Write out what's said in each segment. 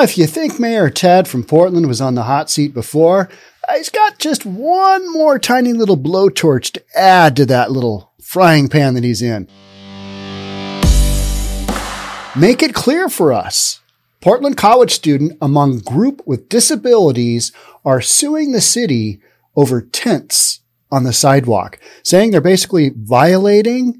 if you think Mayor Ted from Portland was on the hot seat before, he's got just one more tiny little blowtorch to add to that little frying pan that he's in. Make it clear for us. Portland college student among group with disabilities are suing the city over tents on the sidewalk, saying they're basically violating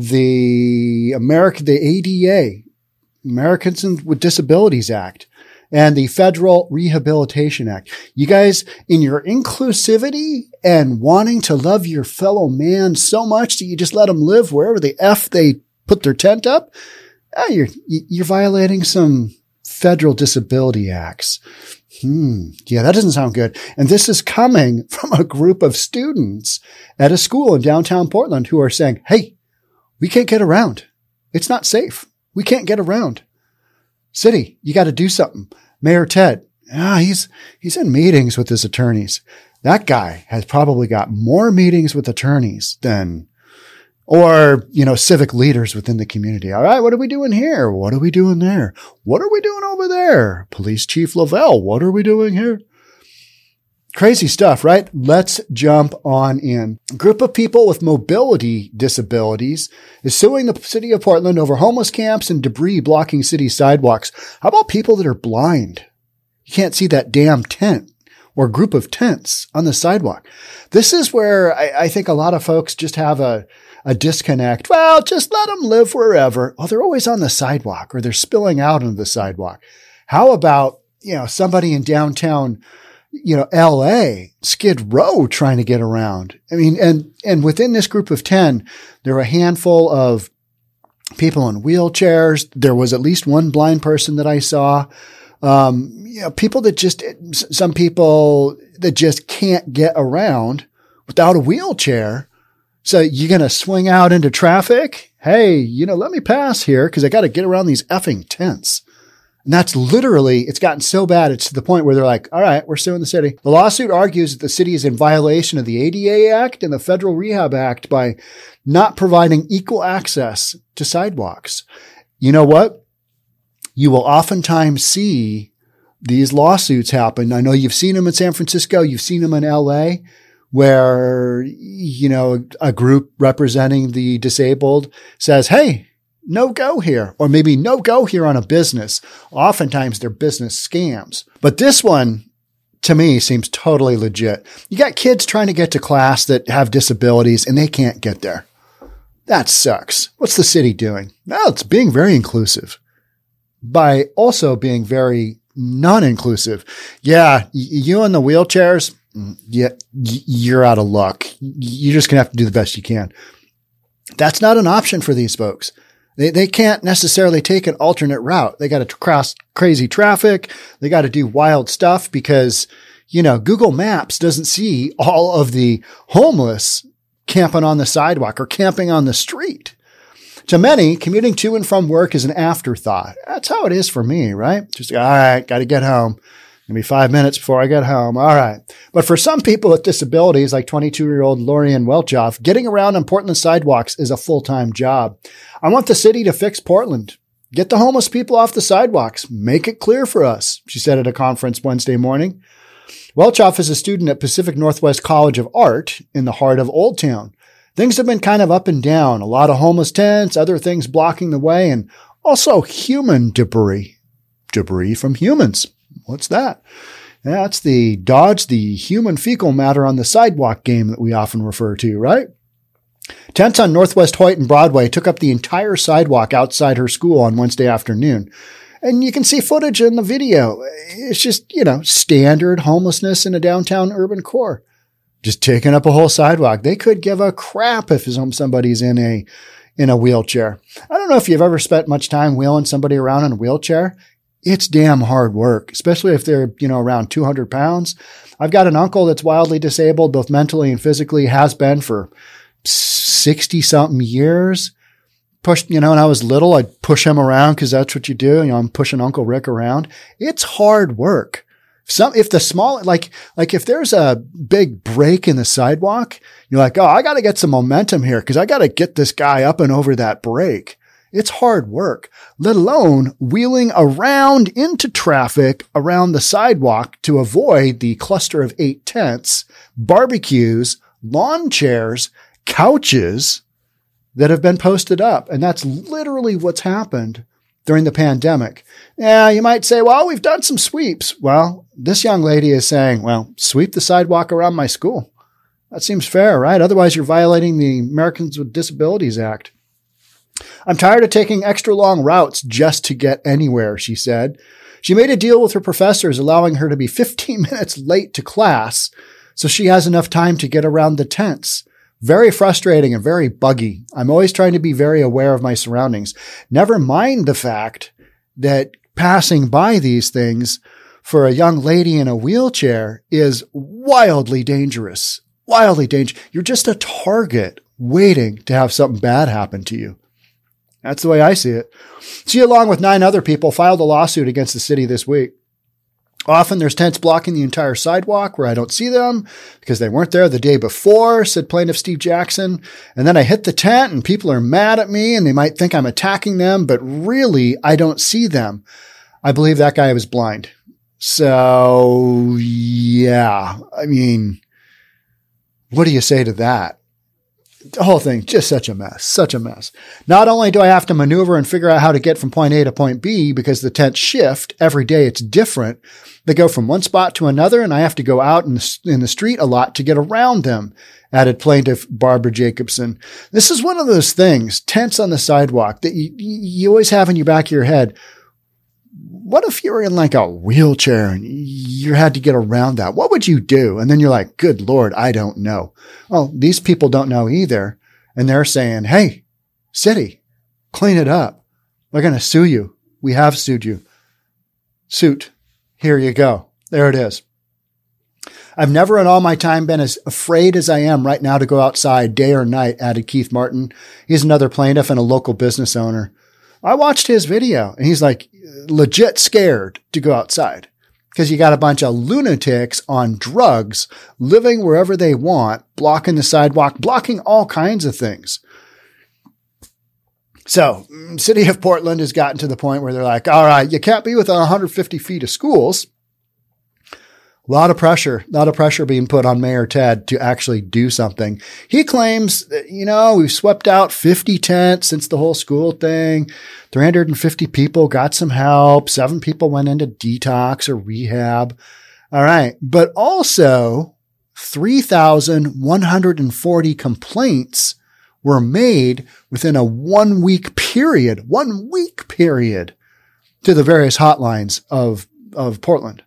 the ADA, Americans with Disabilities Act, and the Federal Rehabilitation Act. You guys, in your inclusivity and wanting to love your fellow man so much that you just let them live wherever the F they put their tent up, you're violating some federal disability acts. Yeah, that doesn't sound good. And this is coming from a group of students at a school in downtown Portland who are saying, hey, we can't get around. It's not safe. We can't get around. City, you got to do something. Mayor Ted, he's in meetings with his attorneys. That guy has probably got more meetings with attorneys than, or, civic leaders within the community. All right, what are we doing here? What are we doing there? What are we doing over there? Police Chief Lavelle, what are we doing here? Crazy stuff, right? Let's jump on in. A group of people with mobility disabilities is suing the city of Portland over homeless camps and debris blocking city sidewalks. How about people that are blind? You can't see that damn tent or group of tents on the sidewalk. This is where I think a lot of folks just have a disconnect. Well, just let them live wherever. Oh, they're always on the sidewalk or they're spilling out onto the sidewalk. How about, somebody in downtown LA, Skid Row trying to get around. I mean, and within this group of 10, there were a handful of people in wheelchairs. There was at least one blind person that I saw. People that some people that just can't get around without a wheelchair. So you're going to swing out into traffic? Hey, let me pass here because I got to get around these effing tents. And that's literally, it's gotten so bad, it's to the point where they're like, all right, we're suing the city. The lawsuit argues that the city is in violation of the ADA Act and the Federal Rehab Act by not providing equal access to sidewalks. You know what? You will oftentimes see these lawsuits happen. I know you've seen them in San Francisco. You've seen them in LA where, a group representing the disabled says, hey, no go here, or maybe no go here on a business. Oftentimes they're business scams. But this one, to me, seems totally legit. You got kids trying to get to class that have disabilities and they can't get there. That sucks. What's the city doing? Well, it's being very inclusive by also being very non-inclusive. Yeah, you in the wheelchairs, you're out of luck. You're just going to have to do the best you can. That's not an option for these folks. They can't necessarily take an alternate route. They got to cross crazy traffic. They got to do wild stuff because, Google Maps doesn't see all of the homeless camping on the sidewalk or camping on the street. To many, commuting to and from work is an afterthought. That's how it is for me, right? Just, all right, got to get home. Give me 5 minutes before I get home. All right. But for some people with disabilities, like 22-year-old Lorian Welchoff, getting around on Portland sidewalks is a full-time job. I want the city to fix Portland. Get the homeless people off the sidewalks. Make it clear for us, she said at a conference Wednesday morning. Welchoff is a student at Pacific Northwest College of Art in the heart of Old Town. Things have been kind of up and down. A lot of homeless tents, other things blocking the way, and also human debris. Debris from humans. What's that? That's the dodge the human fecal matter on the sidewalk game that we often refer to, right? Tents on Northwest Hoyt and Broadway took up the entire sidewalk outside her school on Wednesday afternoon. And you can see footage in the video. It's just, standard homelessness in a downtown urban core. Just taking up a whole sidewalk. They could give a crap if somebody's in a wheelchair. I don't know if you've ever spent much time wheeling somebody around in a wheelchair. It's damn hard work, especially if they're, around 200 pounds. I've got an uncle that's wildly disabled, both mentally and physically, has been for 60 something years. Pushed, when I was little, I'd push him around because that's what you do. I'm pushing Uncle Rick around. It's hard work. If the small, like if there's a big break in the sidewalk, you're like, oh, I got to get some momentum here because I got to get this guy up and over that break. It's hard work, let alone wheeling around into traffic around the sidewalk to avoid the cluster of 8 tents, barbecues, lawn chairs, couches that have been posted up. And that's literally what's happened during the pandemic. Yeah, you might say, well, we've done some sweeps. Well, this young lady is saying, well, sweep the sidewalk around my school. That seems fair, right? Otherwise, you're violating the Americans with Disabilities Act. I'm tired of taking extra long routes just to get anywhere, she said. She made a deal with her professors, allowing her to be 15 minutes late to class so she has enough time to get around the tents. Very frustrating and very buggy. I'm always trying to be very aware of my surroundings. Never mind the fact that passing by these things for a young lady in a wheelchair is wildly dangerous. Wildly dangerous. You're just a target waiting to have something bad happen to you. That's the way I see it. She, along with 9 other people, filed a lawsuit against the city this week. Often there's tents blocking the entire sidewalk where I don't see them because they weren't there the day before, said plaintiff Steve Jackson. And then I hit the tent and people are mad at me and they might think I'm attacking them, but really I don't see them. I believe that guy was blind. So yeah, I mean, what do you say to that? The whole thing, just such a mess, such a mess. Not only do I have to maneuver and figure out how to get from point A to point B because the tents shift every day, it's different. They go from one spot to another and I have to go out in the street a lot to get around them, added plaintiff Barbara Jacobson. This is one of those things, tents on the sidewalk that you always have in your back of your head. What if you were in like a wheelchair and you had to get around that? What would you do? And then you're like, good Lord, I don't know. Well, these people don't know either. And they're saying, hey, city, clean it up. We're going to sue you. We have sued you. Suit. Here you go. There it is. I've never in all my time been as afraid as I am right now to go outside day or night, added Keith Martin. He's another plaintiff and a local business owner. I watched his video and he's like legit scared to go outside because you got a bunch of lunatics on drugs living wherever they want, blocking the sidewalk, blocking all kinds of things. So city of Portland has gotten to the point where they're like, all right, you can't be within 150 feet of schools. A lot of pressure being put on Mayor Ted to actually do something. He claims that, we've swept out 50 tents since the whole school thing. 350 people got some help. 7 people went into detox or rehab. All right. But also 3,140 complaints were made within a 1 week period, to the various hotlines of Portland.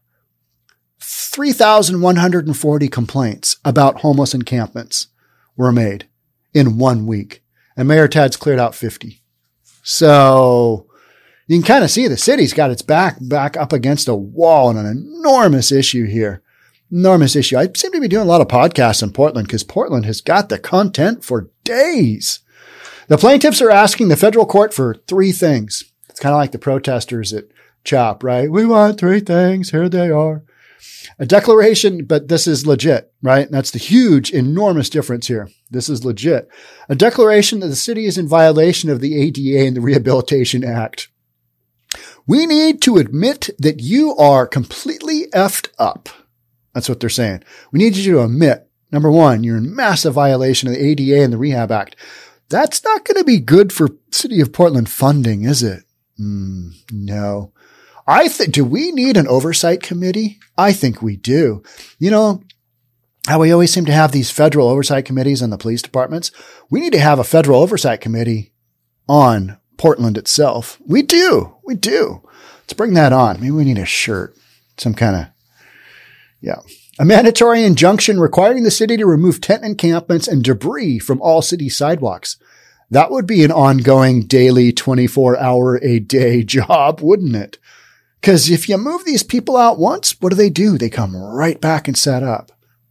3,140 complaints about homeless encampments were made in 1 week. And Mayor Ted's cleared out 50. So you can kind of see the city's got its back up against a wall on an enormous issue here. Enormous issue. I seem to be doing a lot of podcasts in Portland because Portland has got the content for days. The plaintiffs are asking the federal court for 3 things. It's kind of like the protesters at CHOP, right? We want 3 things. Here they are. A declaration, but this is legit, right? That's the huge, enormous difference here. This is legit. A declaration that the city is in violation of the ADA and the Rehabilitation Act. We need to admit that you are completely effed up. That's what they're saying. We need you to admit, number 1, you're in massive violation of the ADA and the Rehab Act. That's not going to be good for City of Portland funding, is it? No. Do we need an oversight committee? I think we do. How we always seem to have these federal oversight committees on the police departments. We need to have a federal oversight committee on Portland itself. We do. Let's bring that on. Maybe we need a shirt, some kind of, A mandatory injunction requiring the city to remove tent encampments and debris from all city sidewalks. That would be an ongoing daily 24-hour-a-day job, wouldn't it? Because if you move these people out once, what do? They come right back and set up.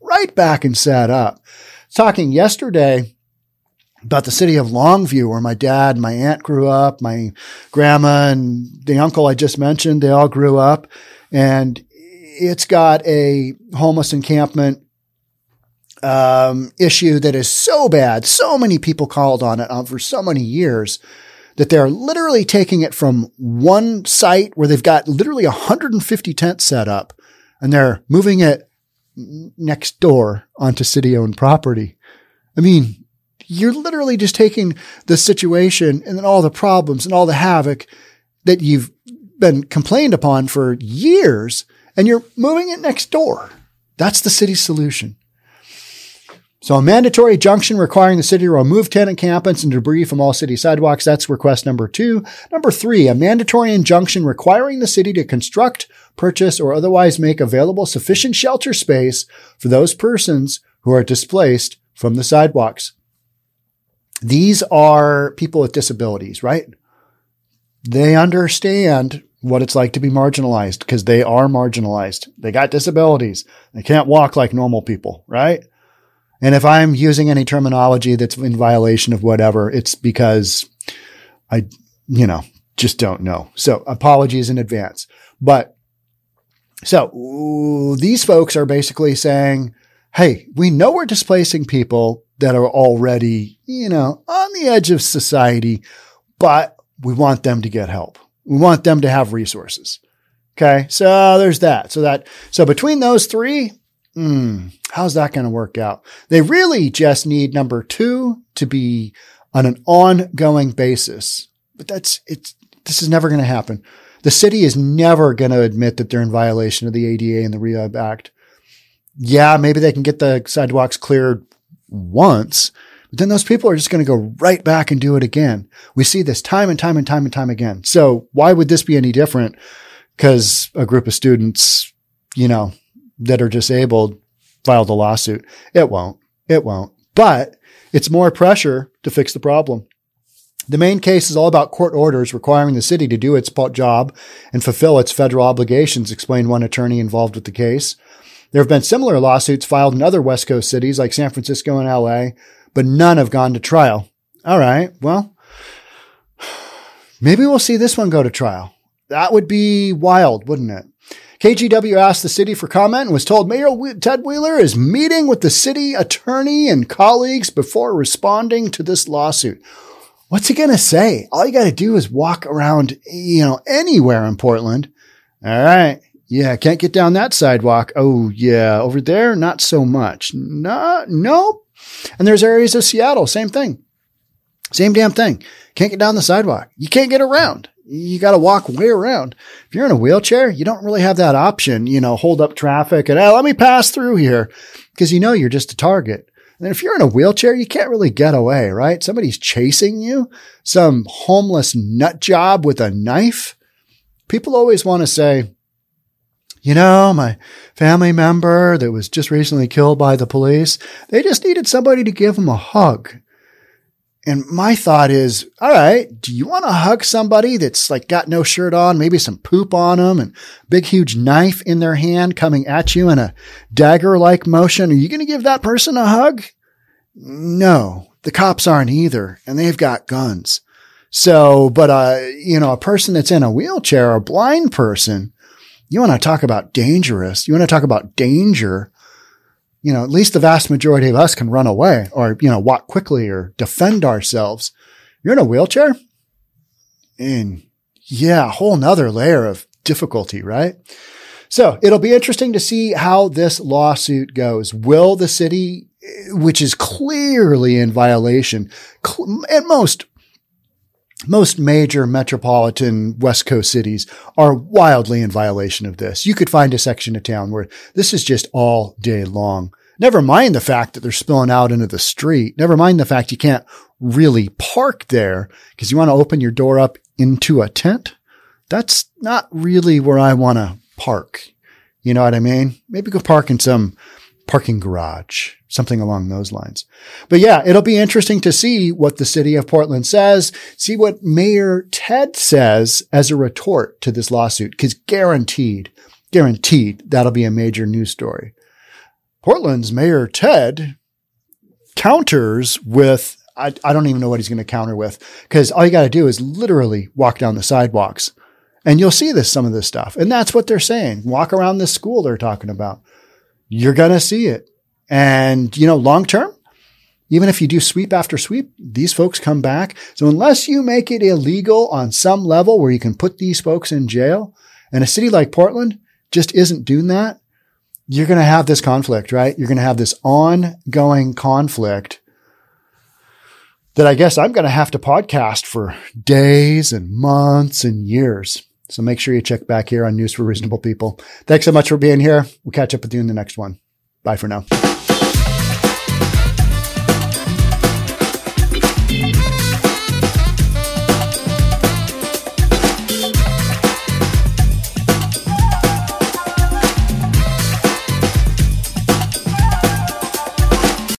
Talking yesterday about the city of Longview, where my dad and my aunt grew up, my grandma and the uncle I just mentioned, they all grew up. And it's got a homeless encampment issue that is so bad. So many people called on it for so many years that they're literally taking it from one site where they've got literally 150 tents set up and they're moving it next door onto city-owned property. I mean, you're literally just taking the situation and then all the problems and all the havoc that you've been complained upon for years, and you're moving it next door. That's the city's solution. So a mandatory injunction requiring the city to remove tenant encampments and debris from all city sidewalks. That's request number 2. Number 3, a mandatory injunction requiring the city to construct, purchase, or otherwise make available sufficient shelter space for those persons who are displaced from the sidewalks. These are people with disabilities, right? They understand what it's like to be marginalized because they are marginalized. They got disabilities. They can't walk like normal people, right? And if I'm using any terminology that's in violation of whatever, it's because I, just don't know. So apologies in advance. But so these folks are basically saying, hey, we know we're displacing people that are already, on the edge of society, but we want them to get help. We want them to have resources. Okay. So there's that. So between those three, how's that going to work out? They really just need number 2 to be on an ongoing basis, but this is never going to happen. The city is never going to admit that they're in violation of the ADA and the Rehab Act. Yeah, maybe they can get the sidewalks cleared once, but then those people are just going to go right back and do it again. We see this time and time and time and time again. So why would this be any different? Because a group of students, that are disabled filed a lawsuit. It won't. But it's more pressure to fix the problem. The main case is all about court orders requiring the city to do its job and fulfill its federal obligations, explained one attorney involved with the case. There have been similar lawsuits filed in other West Coast cities like San Francisco and LA, but none have gone to trial. All right. Well, maybe we'll see this one go to trial. That would be wild, wouldn't it? KGW asked the city for comment and was told Mayor Ted Wheeler is meeting with the city attorney and colleagues before responding to this lawsuit. What's he going to say? All you got to do is walk around, anywhere in Portland. All right. Yeah. Can't get down that sidewalk. Oh yeah. Over there, not so much. Nope. And there's areas of Seattle. Same thing. Same damn thing. Can't get down the sidewalk. You can't get around. You got to walk way around. If you're in a wheelchair, you don't really have that option, hold up traffic and let me pass through here because you're just a target. And if you're in a wheelchair, you can't really get away, right? Somebody's chasing you, some homeless nut job with a knife. People always want to say, my family member that was just recently killed by the police, they just needed somebody to give them a hug. And my thought is, all right, do you want to hug somebody that's got no shirt on, maybe some poop on them and big, huge knife in their hand coming at you in a dagger-like motion? Are you going to give that person a hug? No, the cops aren't either. And they've got guns. So, but, a person that's in a wheelchair, a blind person, you want to talk about dangerous. You want to talk about danger. At least the vast majority of us can run away or, walk quickly or defend ourselves. You're in a wheelchair? And a whole nother layer of difficulty, right? So it'll be interesting to see how this lawsuit goes. Will the city, which is clearly in violation, at most major metropolitan West Coast cities are wildly in violation of this. You could find a section of town where this is just all day long. Never mind the fact that they're spilling out into the street. Never mind the fact you can't really park there because you want to open your door up into a tent. That's not really where I want to park. You know what I mean? Maybe go park in some parking garage, something along those lines. But yeah, it'll be interesting to see what the city of Portland says, see what Mayor Ted says as a retort to this lawsuit, because guaranteed, that'll be a major news story. Portland's Mayor Ted counters with, I don't even know what he's going to counter with, because all you got to do is literally walk down the sidewalks and you'll see some of this stuff. And that's what they're saying. Walk around this school they're talking about. You're going to see it. And, long term, Even if you do sweep after sweep, these folks come back. So unless you make it illegal on some level where you can put these folks in jail, and a city like Portland just isn't doing that, you're going to have this conflict, right? You're going to have this ongoing conflict that I guess I'm going to have to podcast for days and months and years. So make sure you check back here on News for Reasonable People. Thanks so much for being here. We'll catch up with you in the next one. Bye for now.